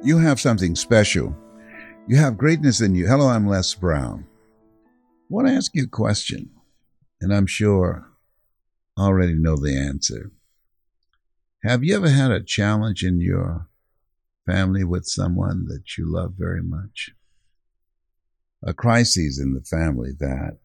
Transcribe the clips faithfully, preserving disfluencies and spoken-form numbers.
You have something special. You have greatness in you. Hello, I'm Les Brown. I want to ask you a question, and I'm sure I already know the answer. Have you ever had a challenge in your family with someone that you love very much? A crisis in the family that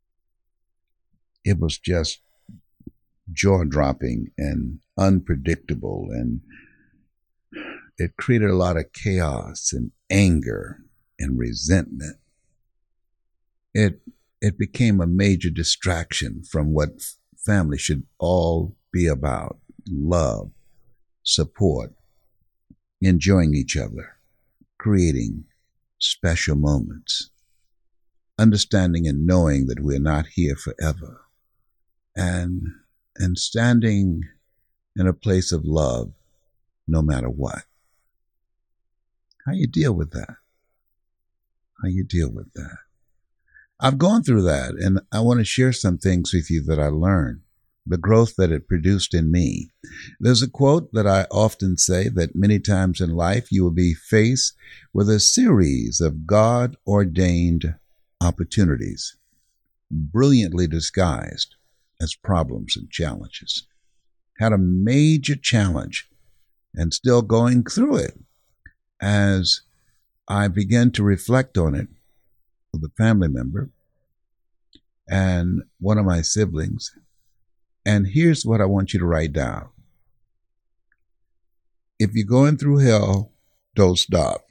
it was just jaw-dropping and unpredictable, and it created a lot of chaos and anger and resentment. It it became a major distraction from what family should all be about: love, support, enjoying each other, creating special moments, understanding and knowing that we're not here forever, and and standing in a place of love no matter what. How you deal with that? How you deal with that? I've gone through that, and I want to share some things with you that I learned, the growth that it produced in me. There's a quote that I often say that many times in life you will be faced with a series of God-ordained opportunities, brilliantly disguised as problems and challenges. Had a major challenge and still going through it. As I began to reflect on it with a family member and one of my siblings, and here's what I want you to write down. If you're going through hell, don't stop.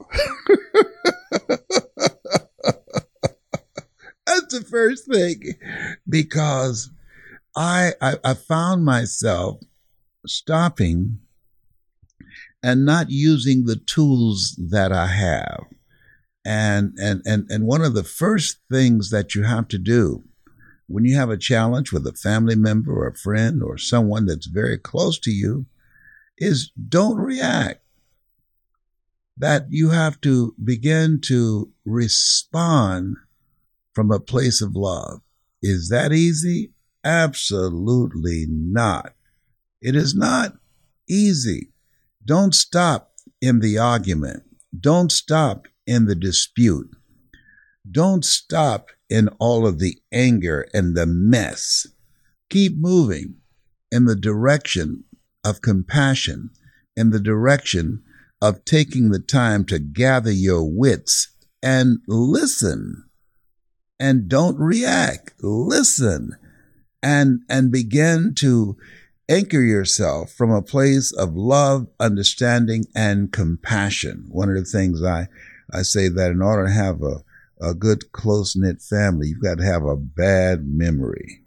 That's the first thing, because I, I I found myself stopping and not using the tools that I have. And, and, and, and one of the first things that you have to do when you have a challenge with a family member or a friend or someone that's very close to you is don't react. That you have to begin to respond from a place of love. Is that easy? Absolutely not. It is not easy. Don't stop in the argument. Don't stop in the dispute. Don't stop in all of the anger and the mess. Keep moving in the direction of compassion, in the direction of taking the time to gather your wits and listen. And don't react. Listen and, and begin to anchor yourself from a place of love, understanding, and compassion. One of the things I, I say that in order to have a, a good, close-knit family, you've got to have a bad memory.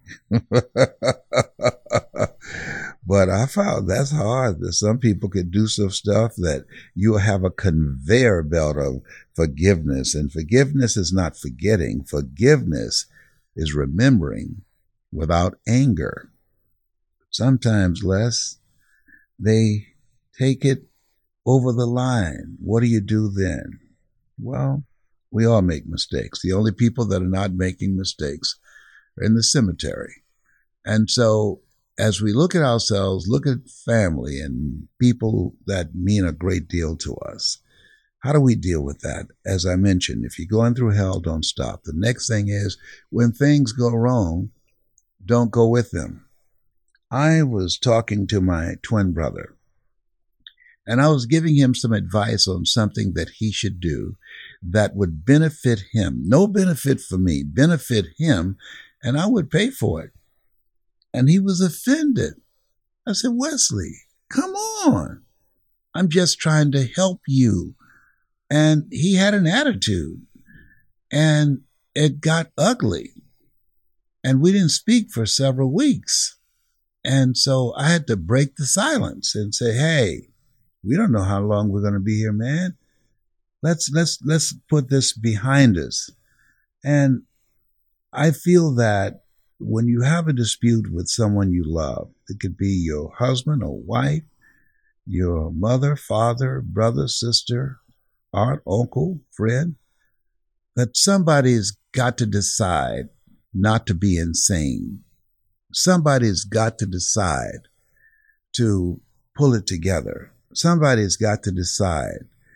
But I found that's hard. That some people could do some stuff that you have a conveyor belt of forgiveness. And forgiveness is not forgetting. Forgiveness is remembering without anger. Sometimes, Les, they take it over the line. What do you do then? Well, we all make mistakes. The only people that are not making mistakes are in the cemetery. And so as we look at ourselves, look at family and people that mean a great deal to us, how do we deal with that? As I mentioned, if you're going through hell, don't stop. The next thing is, when things go wrong, don't go with them. I was talking to my twin brother, and I was giving him some advice on something that he should do that would benefit him. No benefit for me, benefit him, and I would pay for it. And he was offended. I said, Wesley, come on. I'm just trying to help you. And he had an attitude, and it got ugly. And we didn't speak for several weeks. And so I had to break the silence and say, hey, we don't know how long we're going to be here, man. Let's, let's, let's put this behind us. And I feel that when you have a dispute with someone you love, it could be your husband or wife, your mother, father, brother, sister, aunt, uncle, friend, that somebody's got to decide not to be insane. Somebody's got to decide to pull it together. Somebody's got to decide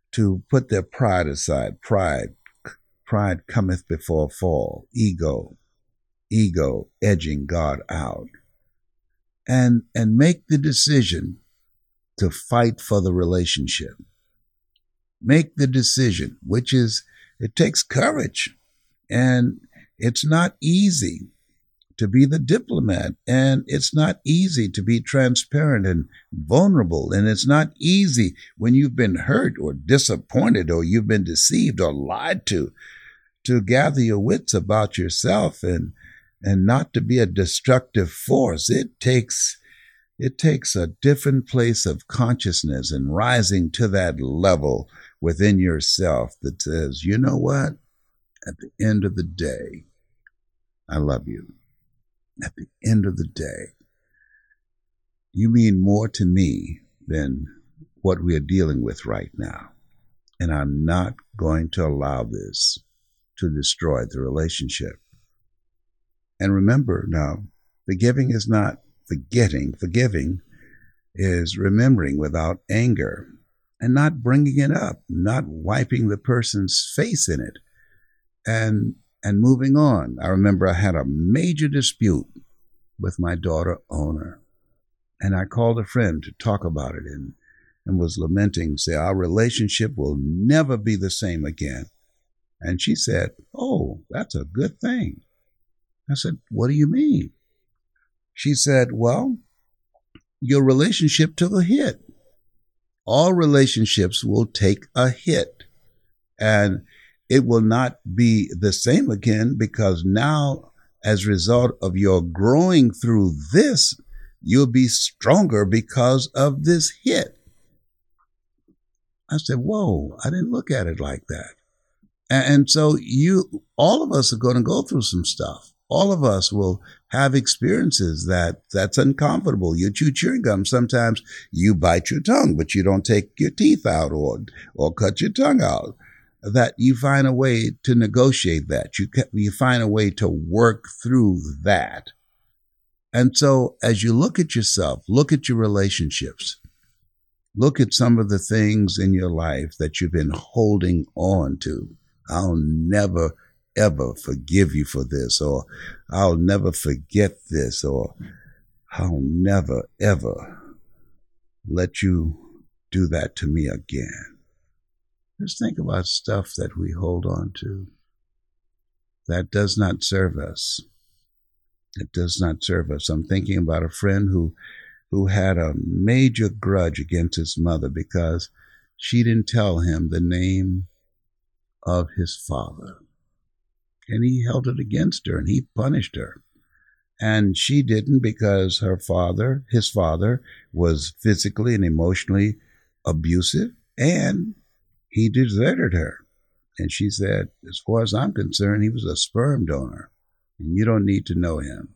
to put their pride aside. Pride, pride cometh before a fall. Ego, ego edging God out. And, and make the decision to fight for the relationship. Make the decision, which is, it takes courage. And it's not easy to be the diplomat. And it's not easy to be transparent and vulnerable. And it's not easy when you've been hurt or disappointed or you've been deceived or lied to, to gather your wits about yourself and, and not to be a destructive force. It takes It takes a different place of consciousness and rising to that level within yourself that says, you know what? At the end of the day, I love you. At the end of the day, you mean more to me than what we are dealing with right now. And I'm not going to allow this to destroy the relationship. And remember now, forgiving is not forgetting. Forgiving is remembering without anger and not bringing it up, not wiping the person's face in it and and moving on. I remember I had a major dispute with my daughter owner, and I called a friend to talk about it and, and was lamenting, say, our relationship will never be the same again. And she said, oh, that's a good thing. I said, what do you mean? She said, well, your relationship took a hit. All relationships will take a hit. And it will not be the same again because now, as a result of your growing through this, you'll be stronger because of this hit. I said, whoa, I didn't look at it like that. And so you, all of us are going to go through some stuff. All of us will have experiences that that's uncomfortable. You chew chewing gum. Sometimes you bite your tongue, but you don't take your teeth out or, or cut your tongue out. That you find a way to negotiate that. You, you find a way to work through that. And so as you look at yourself, look at your relationships, look at some of the things in your life that you've been holding on to. I'll never ever forgive you for this, or I'll never forget this, or I'll never ever let you do that to me again. Just think about stuff that we hold on to that does not serve us. It does not serve us. I'm thinking about a friend who who had a major grudge against his mother because she didn't tell him the name of his father. And he held it against her and he punished her. And she didn't because her father, his father, was physically and emotionally abusive and he deserted her. And she said, as far as I'm concerned, he was a sperm donor and you don't need to know him.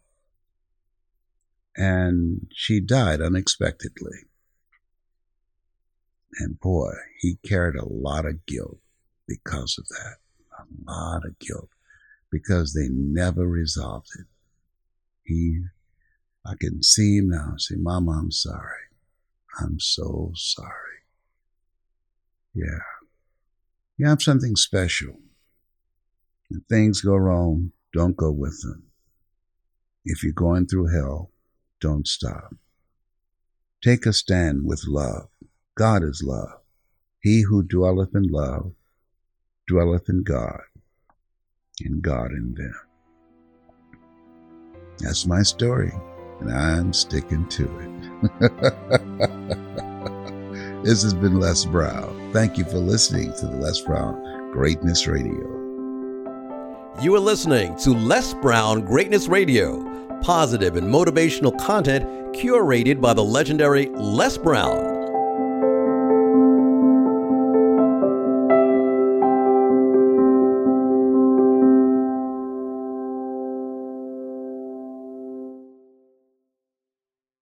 And she died unexpectedly. And boy, he carried a lot of guilt because of that. A lot of guilt. Because they never resolved it. He, I can see him now. Say, Mama, I'm sorry. I'm so sorry. Yeah. You have something special. If things go wrong, don't go with them. If you're going through hell, don't stop. Take a stand with love. God is love. He who dwelleth in love dwelleth in God, and God in them. That's my story, and I'm sticking to it. This has been Les Brown. Thank you for listening to the Les Brown Greatness Radio. You are listening to Les Brown Greatness Radio, positive and motivational content curated by the legendary Les Brown.